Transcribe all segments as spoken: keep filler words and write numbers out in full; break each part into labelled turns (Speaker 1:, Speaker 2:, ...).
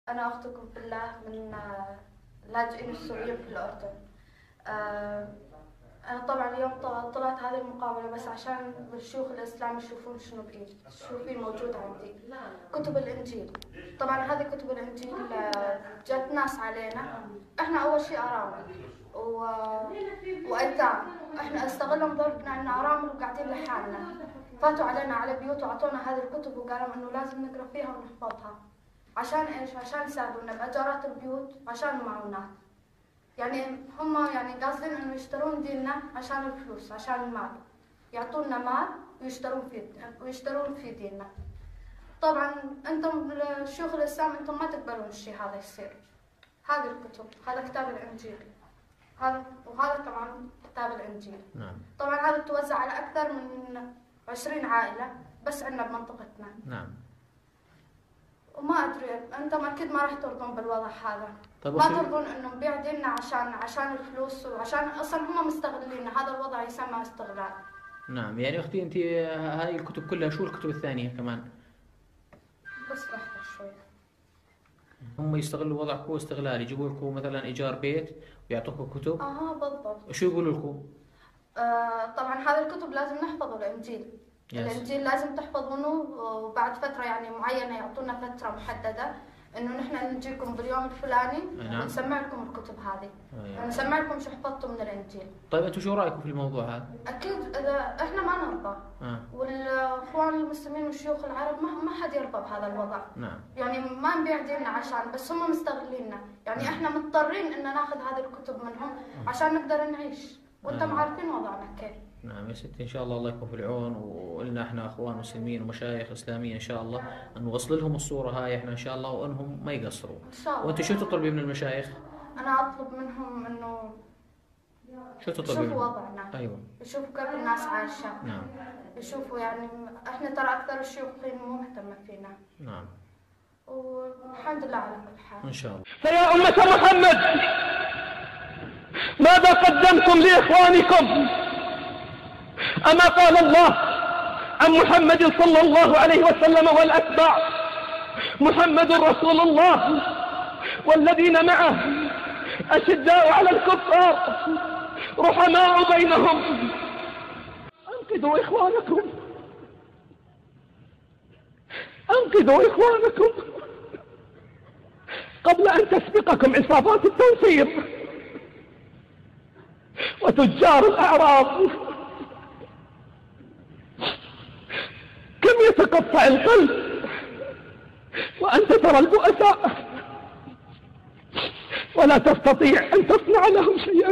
Speaker 1: أنا أختكم في الله من اللاجئين السوريين في الأردن. أنا طبعا اليوم طلعت هذه المقابلة بس عشان الشيوخ الإسلام يشوفون شنو بإيدي، شوفين موجود عندي كتب الإنجيل. طبعا هذه كتب الإنجيل جت ناس علينا، إحنا أول شيء أرامل و... وأيتام، إحنا استغلهم دور بنا أرامل وقاعدين لحالنا، فاتوا علينا على بيوت وعطونا هذه الكتب وقالوا إنه لازم نقرأ فيها ونحفظها. عشان إيش؟ عشان يساعدونا بأجارات البيوت وعشان المعونات. يعني هم يعني قاصدين إنه يشترون ديننا عشان الفلوس، عشان المال، يعطونا مال ويشترون في ويشترون في ديننا. طبعا أنتم الشيوخ الإسلام أنتم ما تقبلون الشيء هذا يصير. هذه الكتب، هذا كتاب الإنجيل، هذا وهذا طبعا كتاب الإنجيل.
Speaker 2: نعم.
Speaker 1: طبعا هذا توزع على أكثر من عشرين عائلة بس عندنا بمنطقتنا.
Speaker 2: نعم.
Speaker 1: وما ادري انتم اكيد ما راح ترضون بالوضع هذا.
Speaker 2: طيب
Speaker 1: ما ترضون انه نبيع ديننا عشان عشان الفلوس وعشان اصلا هم مستغلين، هذا الوضع يسمى استغلال.
Speaker 2: نعم. يعني اختي انت هاي الكتب كلها، شو الكتب الثانيه كمان؟
Speaker 1: بس لحظه شوي.
Speaker 2: هم يستغلوا وضعكم استغلال، يجيبوا لكم مثلا ايجار بيت ويعطوكم كتب.
Speaker 1: اها بالضبط.
Speaker 2: وشو يقولوا لكم؟
Speaker 1: آه طبعا هذه الكتب لازم نحفظه الانجيل.
Speaker 2: يس.
Speaker 1: الانجيل لازم تحفظونه، وبعد فتره يعني معينه يعطونا فتره محدده انه نحن نجيكم باليوم الفلاني
Speaker 2: نعم.
Speaker 1: ونسمع لكم الكتب هذه.
Speaker 2: أيوة.
Speaker 1: ونسمع لكم شو حفظتوا من الانجيل.
Speaker 2: طيب انتم شو رايكم في الموضوع هذا؟
Speaker 1: اكيد اذا احنا ما نرضى.
Speaker 2: آه.
Speaker 1: والاخوان المسلمين والشيوخ العرب ما ما حد يرضى بهذا الوضع.
Speaker 2: نعم.
Speaker 1: يعني ما نبيع ديننا عشان بس هم مستغليننا، يعني
Speaker 2: نعم.
Speaker 1: احنا مضطرين ان ناخذ هذه الكتب منهم عشان نقدر نعيش، وانتم
Speaker 2: نعم.
Speaker 1: عارفين وضعنا كيف.
Speaker 2: نعم يا ستي، ان شاء الله الله يكون في العون، وقلنا احنا اخوان مسلمين ومشايخ اسلاميه ان شاء الله ان نوصل لهم الصوره هاي احنا ان شاء الله، وانهم ما يقصروا.
Speaker 1: ان شاء الله.
Speaker 2: وانت شو تطلبي من المشايخ؟
Speaker 1: انا اطلب منهم انه
Speaker 2: شو تطلبي
Speaker 1: يشوفوا
Speaker 2: منهم؟
Speaker 1: وضعنا.
Speaker 2: ايوه.
Speaker 1: يشوفوا كيف الناس عايشه.
Speaker 2: نعم.
Speaker 1: يشوفوا يعني احنا ترى اكثر الشيوخ مو مهتمه فينا.
Speaker 2: نعم.
Speaker 1: والحمد لله على كل حال.
Speaker 2: ان شاء الله.
Speaker 3: فيا أمة محمد، ماذا قدمتم لإخوانكم؟ أما قال الله عن محمد صلى الله عليه وسلم والأتباع: محمد رسول الله والذين معه أشداء على الكفار رحماء بينهم. أنقذوا إخوانكم، أنقذوا إخوانكم قبل أن تسبقكم عصابات التنصير وتجار الأعراض. كم يتقطع القلب وأنت ترى البؤساء ولا تستطيع أن تصنع لهم شيئا.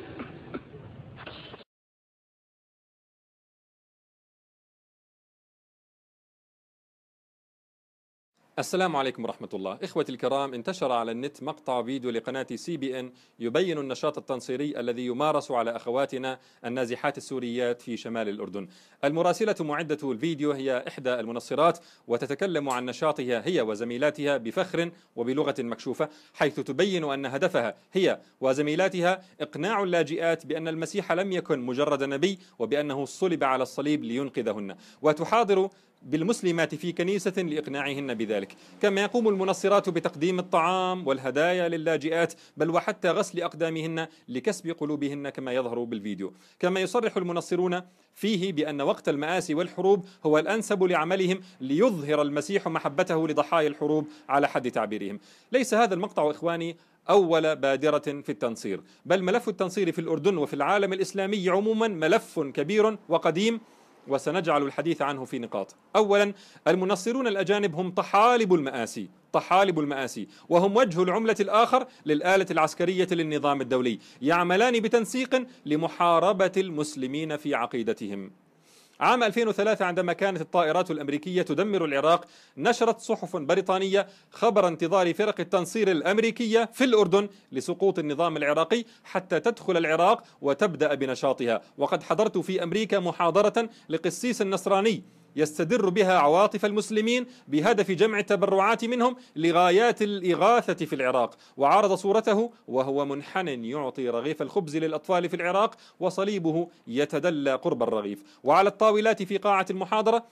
Speaker 4: السلام عليكم ورحمة الله. إخوتي الكرام، انتشر على النت مقطع فيديو لقناة سي بي إن يبين النشاط التنصيري الذي يمارس على أخواتنا النازحات السوريات في شمال الأردن. المراسلة معدة الفيديو هي إحدى المنصرات، وتتكلم عن نشاطها هي وزميلاتها بفخر وبلغة مكشوفة، حيث تبين أن هدفها هي وزميلاتها إقناع اللاجئات بأن المسيح لم يكن مجرد نبي، وبأنه صلب على الصليب لينقذهن، وتحاضر بالمسلمات في كنيسة لإقناعهن بذلك. كما يقوم المنصرات بتقديم الطعام والهدايا للاجئات، بل وحتى غسل أقدامهن لكسب قلوبهن كما يظهر بالفيديو. كما يصرح المنصرون فيه بأن وقت المآسي والحروب هو الأنسب لعملهم ليظهر المسيح محبته لضحايا الحروب على حد تعبيرهم. ليس هذا المقطع إخواني أول بادرة في التنصير، بل ملف التنصير في الأردن وفي العالم الإسلامي عموما ملف كبير وقديم، وسنجعل الحديث عنه في نقاط. أولا، المنصرون الأجانب هم طحالب المآسي، طحالب المآسي، وهم وجه العملة الآخر للآلة العسكرية للنظام الدولي، يعملان بتنسيق لمحاربة المسلمين في عقيدتهم. عام ألفين وثلاثة عندما كانت الطائرات الأمريكية تدمر العراق، نشرت صحف بريطانية خبر انتظار فرق التنصير الأمريكية في الأردن لسقوط النظام العراقي حتى تدخل العراق وتبدأ بنشاطها. وقد حضرت في أمريكا محاضرة لقسيس نصراني يستدر بها عواطف المسلمين بهدف جمع التبرعات منهم لغايات الإغاثة في العراق، وعرض صورته وهو منحن يعطي رغيف الخبز للأطفال في العراق وصليبه يتدلى قرب الرغيف. وعلى الطاولات في قاعة المحاضرة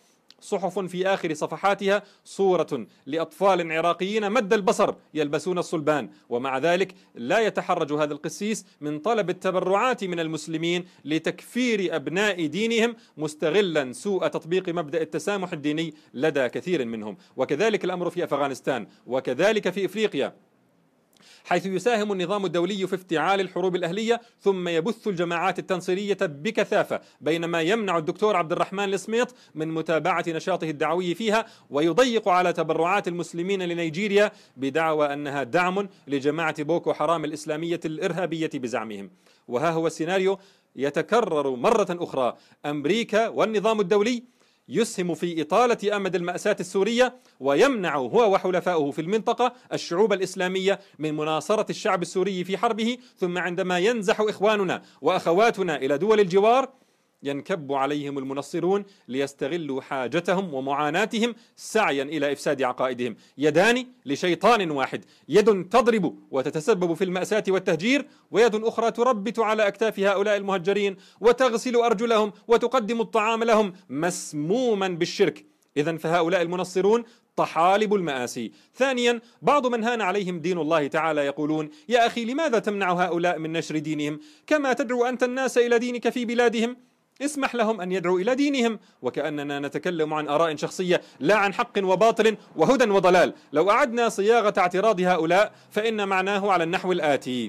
Speaker 4: صحف في آخر صفحاتها صورة لأطفال عراقيين مد البصر يلبسون الصلبان، ومع ذلك لا يتحرج هذا القسيس من طلب التبرعات من المسلمين لتكفير أبناء دينهم، مستغلا سوء تطبيق مبدأ التسامح الديني لدى كثير منهم. وكذلك الأمر في أفغانستان، وكذلك في إفريقيا، حيث يساهم النظام الدولي في افتعال الحروب الأهلية ثم يبث الجماعات التنصيرية بكثافة، بينما يمنع الدكتور عبد الرحمن السميط من متابعة نشاطه الدعوي فيها، ويضيق على تبرعات المسلمين لنيجيريا بدعوى أنها دعم لجماعة بوكو حرام الإسلامية الإرهابية بزعمهم. وها هو السيناريو يتكرر مرة أخرى، أمريكا والنظام الدولي يسهم في إطالة أمد المأساة السورية، ويمنع هو وحلفائه في المنطقة الشعوب الإسلامية من مناصرة الشعب السوري في حربه، ثم عندما ينزح إخواننا وأخواتنا إلى دول الجوار ينكب عليهم المنصرون ليستغلوا حاجتهم ومعاناتهم سعيا إلى إفساد عقائدهم. يدان لشيطان واحد، يد تضرب وتتسبب في المأساة والتهجير، ويد أخرى تربت على أكتاف هؤلاء المهجرين وتغسل أرجلهم وتقدم الطعام لهم مسموما بالشرك. إذن فهؤلاء المنصرون طحالب المآسي. ثانيا، بعض من هان عليهم دين الله تعالى يقولون: يا أخي لماذا تمنع هؤلاء من نشر دينهم كما تدعو أنت الناس إلى دينك في بلادهم؟ اسمح لهم أن يدعوا إلى دينهم، وكأننا نتكلم عن آراء شخصية لا عن حق وباطل وهدى وضلال. لو أعدنا صياغة اعتراض هؤلاء فإن معناه على النحو الآتي: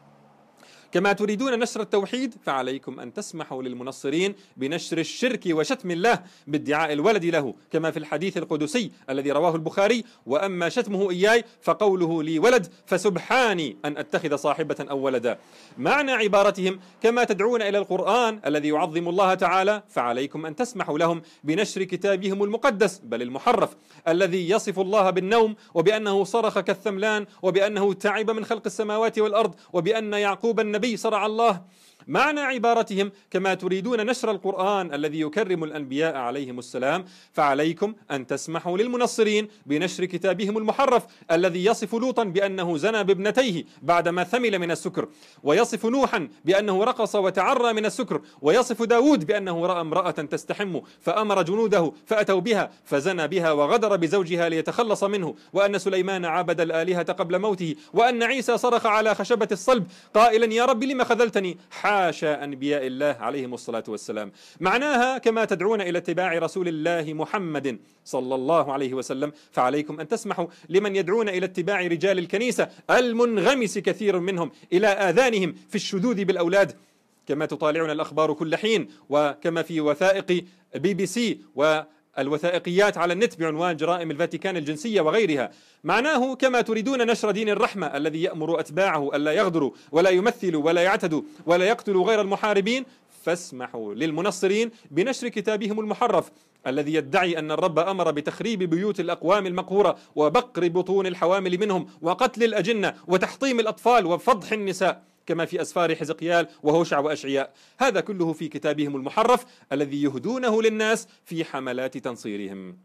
Speaker 4: كما تريدون نشر التوحيد فعليكم أن تسمحوا للمنصرين بنشر الشرك وشتم الله بادعاء الولد له، كما في الحديث القدسي الذي رواه البخاري: وأما شتمه إياي فقوله لي ولد فسبحاني أن أتخذ صاحبة أو ولدا. معنى عبارتهم: كما تدعون إلى القرآن الذي يعظم الله تعالى فعليكم أن تسمحوا لهم بنشر كتابهم المقدس بل المحرف الذي يصف الله بالنوم، وبأنه صرخ كالثملان، وبأنه تعب من خلق السماوات والأرض، وبأن يعقوب النبي صرع الله. معنى عبارتهم: كما تريدون نشر القرآن الذي يكرم الأنبياء عليهم السلام فعليكم أن تسمحوا للمنصرين بنشر كتابهم المحرف الذي يصف لوطا بأنه زنى بابنتيه بعدما ثمل من السكر، ويصف نوحا بأنه رقص وتعرى من السكر، ويصف داود بأنه رأى امرأة تستحم فأمر جنوده فأتوا بها فزنى بها وغدر بزوجها ليتخلص منه، وأن سليمان عبد الآلهة قبل موته، وأن عيسى صرخ على خشبة الصلب قائلا: يا رب لما خذلتني، حاشا أنبياء الله عليهم الصلاة والسلام. معناها: كما تدعون إلى اتباع رسول الله محمد صلى الله عليه وسلم فعليكم أن تسمحوا لمن يدعون إلى اتباع رجال الكنيسة المنغمس كثير منهم إلى آذانهم في الشذوذ بالأولاد، كما تطالعنا الأخبار كل حين، وكما في وثائق بي بي سي و الوثائقيات على النت بعنوان جرائم الفاتيكان الجنسية وغيرها. معناه: كما تريدون نشر دين الرحمة الذي يأمر أتباعه ألا يغدروا ولا يمثلوا ولا يعتدوا ولا يقتلوا غير المحاربين فاسمحوا للمنصرين بنشر كتابهم المحرف الذي يدعي أن الرب أمر بتخريب بيوت الأقوام المقهورة وبقر بطون الحوامل منهم وقتل الأجنة وتحطيم الأطفال وفضح النساء، كما في أسفار حزقيال وهوشع وأشعياء. هذا كله في كتابهم المحرف الذي يهدونه للناس في حملات تنصيرهم.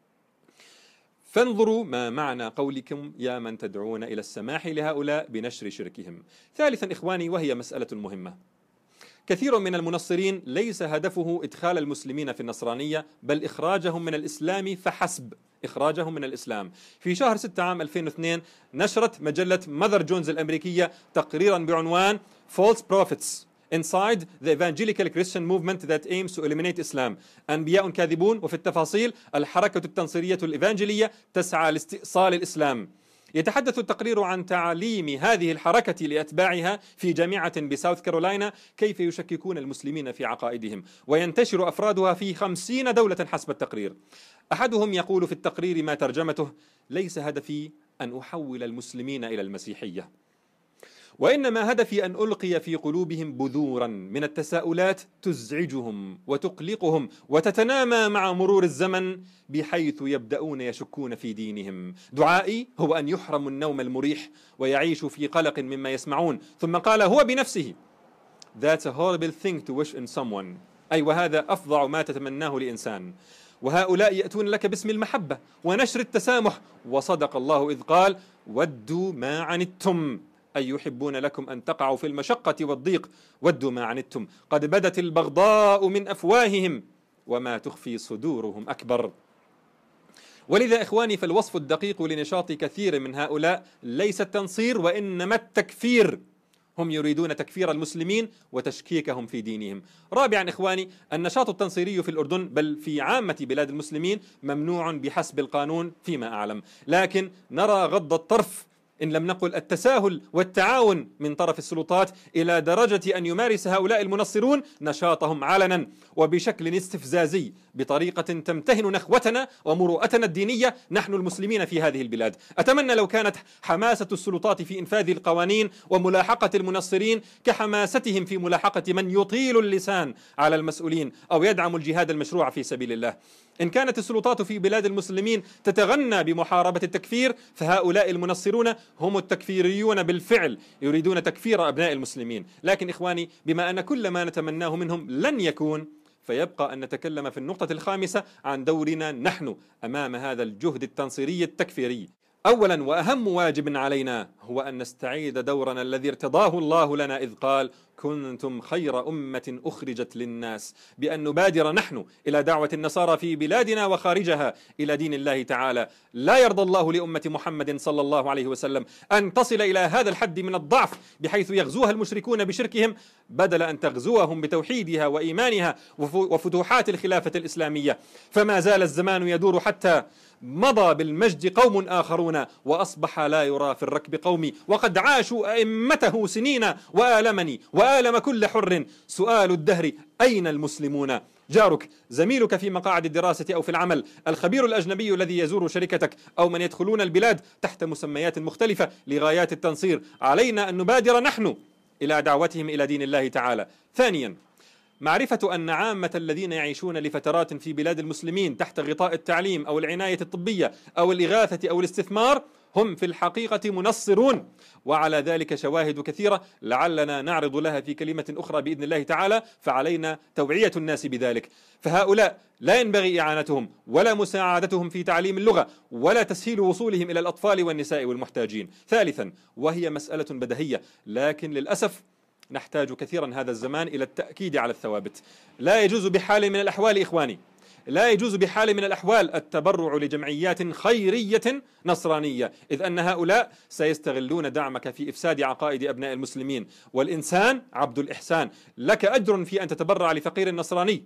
Speaker 4: فانظروا ما معنى قولكم يا من تدعون إلى السماح لهؤلاء بنشر شركهم. ثالثا إخواني، وهي مسألة مهمة، كثير من المنصرين ليس هدفه إدخال المسلمين في النصرانية بل إخراجهم من الإسلام فحسب، إخراجهم من الإسلام. في شهر ستة عام ألفين واثنين نشرت مجلة ماذر جونز الأمريكية تقريرا بعنوان False Prophets Inside the Evangelical Christian Movement that aims to eliminate Islam. أنبياء كاذبون، وفي التفاصيل الحركة التنصيرية الإيفانجيلية تسعى لاستئصال الإسلام. يتحدث التقرير عن تعليم هذه الحركة لأتباعها في جامعة بساوث كارولاينا كيف يشككون المسلمين في عقائدهم، وينتشر أفرادها في خمسين دولة حسب التقرير. أحدهم يقول في التقرير ما ترجمته: ليس هدفي أن أحول المسلمين إلى المسيحية، وإنما هدفي أن ألقي في قلوبهم بذورا من التساؤلات تزعجهم وتقلقهم وتتنامى مع مرور الزمن بحيث يبدأون يشكون في دينهم. دعائي هو أن يحرموا النوم المريح ويعيشوا في قلق مما يسمعون. ثم قال هو بنفسه: That's a horrible thing to wish in someone، أي وهذا أفظع ما تتمناه لإنسان. وهؤلاء يأتون لك باسم المحبة ونشر التسامح، وصدق الله إذ قال: ودوا ما عنتم، أي يحبون لكم أن تقعوا في المشقة والضيق. ودوا ما عنتم قد بدت البغضاء من أفواههم، وما تخفي صدورهم أكبر. ولذا إخواني فالوصف الدقيق لنشاط كثير من هؤلاء ليس التنصير وإنما التكفير. هم يريدون تكفير المسلمين وتشكيكهم في دينهم. رابعا إخواني، النشاط التنصيري في الأردن بل في عامة بلاد المسلمين ممنوع بحسب القانون فيما أعلم، لكن نرى غض الطرف إن لم نقل التساهل والتعاون من طرف السلطات إلى درجة أن يمارس هؤلاء المنصرون نشاطهم علنا وبشكل استفزازي بطريقة تمتهن نخوتنا ومروءتنا الدينية نحن المسلمين في هذه البلاد. أتمنى لو كانت حماسة السلطات في إنفاذ القوانين وملاحقة المنصرين كحماستهم في ملاحقة من يطيل اللسان على المسؤولين أو يدعم الجهاد المشروع في سبيل الله. إن كانت السلطات في بلاد المسلمين تتغنى بمحاربة التكفير فهؤلاء المنصرون هم التكفيريون بالفعل، يريدون تكفير أبناء المسلمين. لكن إخواني، بما أن كل ما نتمناه منهم لن يكون، فيبقى أن نتكلم في النقطة الخامسة عن دورنا نحن أمام هذا الجهد التنصيري التكفيري. أولا وأهم واجب علينا هو أن نستعيد دورنا الذي ارتضاه الله لنا إذ قال: كنتم خير أمة أخرجت للناس، بأن نبادر نحن إلى دعوة النصارى في بلادنا وخارجها إلى دين الله تعالى. لا يرضى الله لأمة محمد صلى الله عليه وسلم أن تصل إلى هذا الحد من الضعف بحيث يغزوها المشركون بشركهم بدل أن تغزوهم بتوحيدها وإيمانها وفتوحات الخلافة الإسلامية. فما زال الزمان يدور حتى مضى بالمجد قوم آخرون وأصبح لا يرى في الركب قومي، وقد عاشوا أئمته سنين وآلمني وآلم كل حر. سؤال الدهر: أين المسلمون؟ جارك، زميلك في مقاعد الدراسة أو في العمل، الخبير الأجنبي الذي يزور شركتك، أو من يدخلون البلاد تحت مسميات مختلفة لغايات التنصير، علينا أن نبادر نحن إلى دعوتهم إلى دين الله تعالى. ثانيا، معرفة أن عامة الذين يعيشون لفترات في بلاد المسلمين تحت غطاء التعليم أو العناية الطبية أو الإغاثة أو الاستثمار هم في الحقيقة منصرون، وعلى ذلك شواهد كثيرة لعلنا نعرض لها في كلمة أخرى بإذن الله تعالى، فعلينا توعية الناس بذلك. فهؤلاء لا ينبغي إعانتهم ولا مساعدتهم في تعليم اللغة ولا تسهيل وصولهم إلى الأطفال والنساء والمحتاجين. ثالثا، وهي مسألة بديهية لكن للأسف نحتاج كثيرا هذا الزمان إلى التأكيد على الثوابت. لا يجوز بحال من الأحوال إخواني، لا يجوز بحال من الأحوال التبرع لجمعيات خيرية نصرانية، إذ أن هؤلاء سيستغلون دعمك في إفساد عقائد أبناء المسلمين. والإنسان عبد الإحسان، لك أجر في أن تتبرع لفقير نصراني،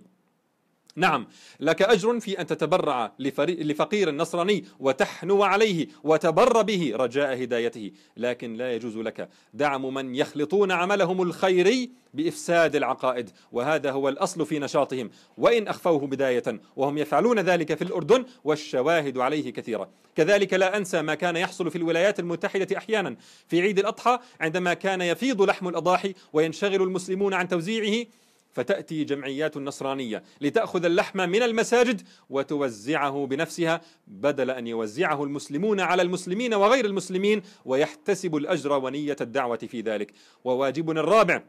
Speaker 4: نعم لك أجر في أن تتبرع لفقير نصراني وتحنو عليه وتبر به رجاء هدايته، لكن لا يجوز لك دعم من يخلطون عملهم الخيري بإفساد العقائد، وهذا هو الأصل في نشاطهم وإن أخفوه بداية، وهم يفعلون ذلك في الأردن والشواهد عليه كثيرة. كذلك لا أنسى ما كان يحصل في الولايات المتحدة أحيانا في عيد الأضحى عندما كان يفيض لحم الأضاحي وينشغل المسلمون عن توزيعه، فتأتي جمعيات نصرانية لتأخذ اللحم من المساجد وتوزعه بنفسها بدل أن يوزعه المسلمون على المسلمين وغير المسلمين ويحتسب الأجر ونية الدعوة في ذلك. وواجبنا الرابع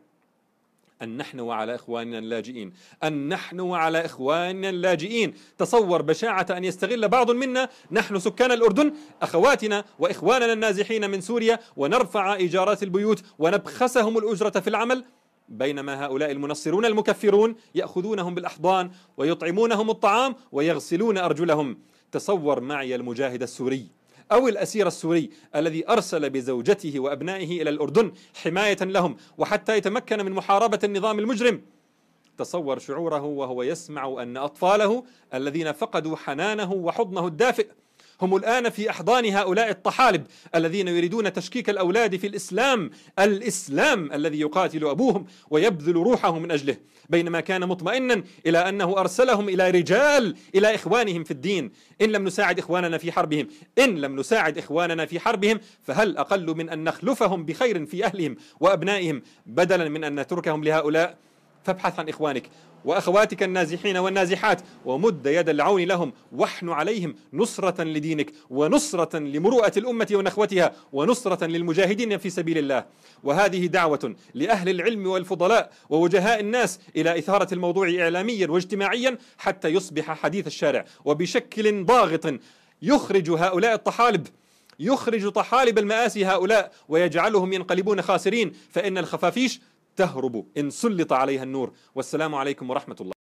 Speaker 4: أن نحنو على إخواننا اللاجئين، أن نحنو على إخواننا اللاجئين. تصور بشاعة أن يستغل بعض منا نحن سكان الأردن أخواتنا وإخواننا النازحين من سوريا ونرفع إيجارات البيوت ونبخسهم الأجرة في العمل، بينما هؤلاء المنصرون المكفرون يأخذونهم بالأحضان ويطعمونهم الطعام ويغسلون أرجلهم. تصور معي المجاهد السوري أو الأسير السوري الذي أرسل بزوجته وأبنائه إلى الأردن حماية لهم وحتى يتمكن من محاربة النظام المجرم. تصور شعوره وهو يسمع أن أطفاله الذين فقدوا حنانه وحضنه الدافئ هم الآن في أحضان هؤلاء الطحالب الذين يريدون تشكيك الأولاد في الإسلام، الإسلام الذي يقاتل أبوهم ويبذل روحه من أجله، بينما كان مطمئنا إلى أنه أرسلهم إلى رجال، إلى إخوانهم في الدين. إن لم نساعد إخواننا في حربهم إن لم نساعد إخواننا في حربهم فهل أقل من أن نخلفهم بخير في أهلهم وأبنائهم بدلا من أن نتركهم لهؤلاء؟ فابحث عن إخوانك وأخواتك النازحين والنازحات ومد يد العون لهم واحن عليهم نصرة لدينك ونصرة لمروءة الأمة ونخوتها ونصرة للمجاهدين في سبيل الله. وهذه دعوة لأهل العلم والفضلاء ووجهاء الناس إلى إثارة الموضوع إعلاميا واجتماعيا حتى يصبح حديث الشارع وبشكل ضاغط يخرج هؤلاء الطحالب يخرج طحالب المآسي هؤلاء ويجعلهم ينقلبون خاسرين، فإن الخفافيش تهرب إن سلط عليها النور. والسلام عليكم ورحمة الله.